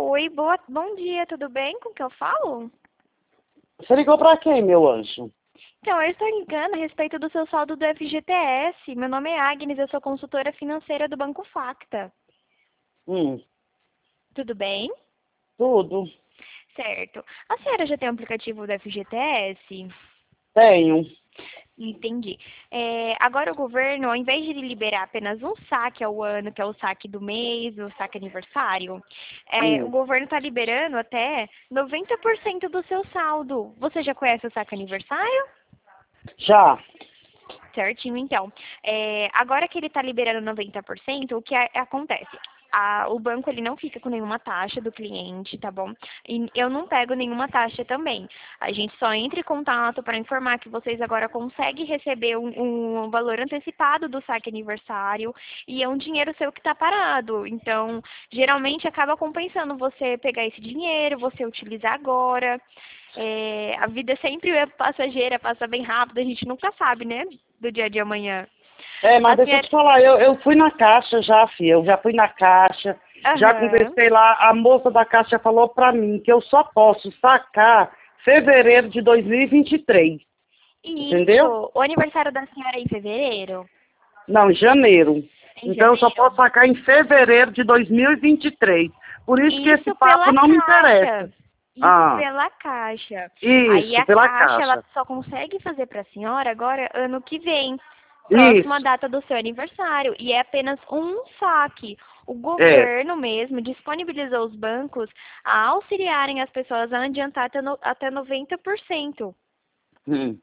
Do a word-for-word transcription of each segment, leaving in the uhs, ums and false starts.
Oi, boa, bom dia, tudo bem? Com que eu falo? Você ligou pra quem, meu anjo? Então, eu estou ligando a respeito do seu saldo do F G T S. Meu nome é Agnes, eu sou consultora financeira do Banco Facta. Hum, Tudo bem? tudo. Certo. A senhora já tem o aplicativo do F G T S? Tenho. Entendi. É, agora o governo, ao invés de ele liberar apenas um saque ao ano, que é o saque do mês, o saque aniversário, é, o Hum. governo está liberando até noventa por cento do seu saldo. Você já conhece o saque aniversário? Já. Certinho, então. É, agora que ele está liberando noventa por cento, o que a- acontece? A- o banco ele não fica com nenhuma taxa do cliente, tá bom? E eu não pego nenhuma taxa também. A gente só entra em contato para informar que vocês agora conseguem receber um, um valor antecipado do saque aniversário e é um dinheiro seu que está parado. Então, geralmente acaba compensando você pegar esse dinheiro, você utilizar agora. É, a vida sempre é passageira, passa bem rápido, a gente nunca sabe, né? Do dia de amanhã. É, mas A deixa eu senhora... te falar, eu, eu fui na caixa já, filha. Eu já fui na caixa, já Aham. conversei lá. A moça da caixa falou pra mim que eu só posso sacar fevereiro de dois mil e vinte e três. Entendeu? Isso. O aniversário da senhora é em fevereiro? Não, em janeiro. Em Então eu só janeiro? posso sacar em fevereiro de dois mil e vinte e três. Por isso que esse Isso papo pela não me interessa. Caixa. Isso Ah, pela Caixa. Aí isso, a pela Caixa, ela caixa. só consegue fazer para a senhora agora ano que vem, próxima Isso, data do seu aniversário. E é apenas um saque. O é. governo mesmo disponibilizou os bancos a auxiliarem as pessoas a adiantar até, no, até noventa por cento. Hum,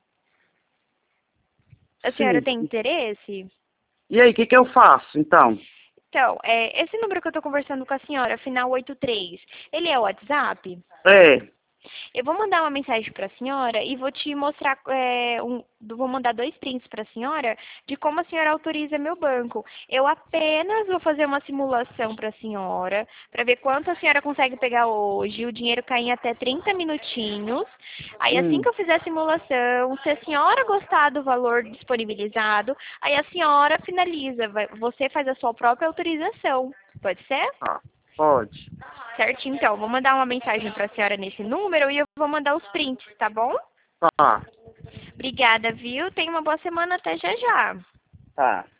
A senhora sim. tem interesse? E aí, o que que eu faço, então? Então, é, esse número que eu estou conversando com a senhora, final oitenta e três, ele é o WhatsApp? É, Eu vou mandar uma mensagem para a senhora e vou te mostrar, é, um, vou mandar dois prints para a senhora de como a senhora autoriza meu banco. Eu apenas vou fazer uma simulação para a senhora, para ver quanto a senhora consegue pegar hoje. O dinheiro cai em até trinta minutinhos. Aí assim hum, que eu fizer a simulação, se a senhora gostar do valor disponibilizado, aí a senhora finaliza. Vai- Você faz a sua própria autorização. Pode ser? tá, pode. Certinho, então. Vou mandar uma mensagem para a senhora nesse número e eu vou mandar os prints, tá bom? Tá, Obrigada, viu? Tenha uma boa semana. Até já já. tá.